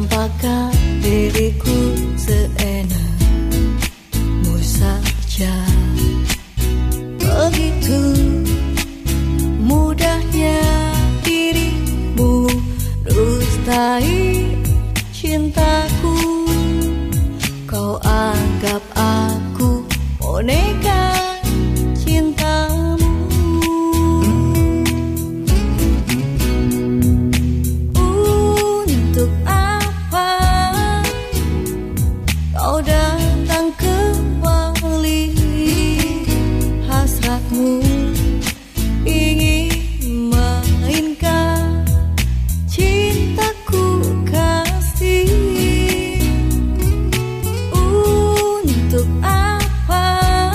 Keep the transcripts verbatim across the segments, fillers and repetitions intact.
tampakkan diriku seenakmu saja. Begitu mudahnya dirimu dustai cintaku. Kau anggap aku boneka cintamu. Untuk apa kau datang kembali? Hasratmu ingin mainkan cintaku kasih. Untuk apa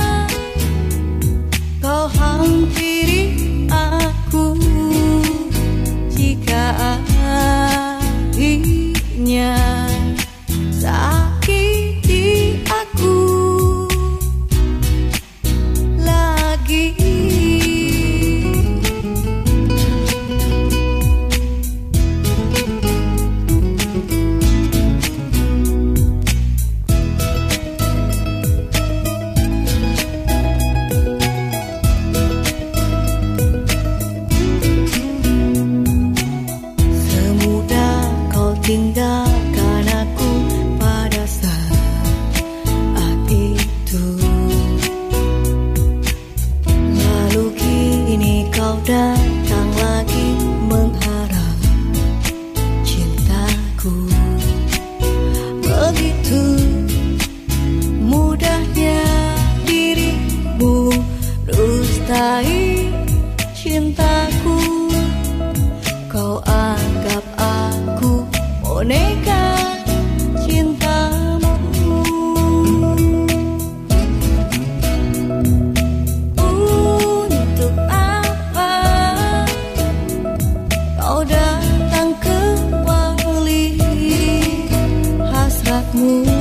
kau hampiri aku? Jika akhirnya sakiti aku lagi. Tinggalkan aku pada saat itu. Lalu kini kau datang lagi mengharap cintaku. Begitu mudahnya dirimu dustai cintaku. Kau anggap aku boneka cintamu. Untuk apa kau datang kembali? Hasratmu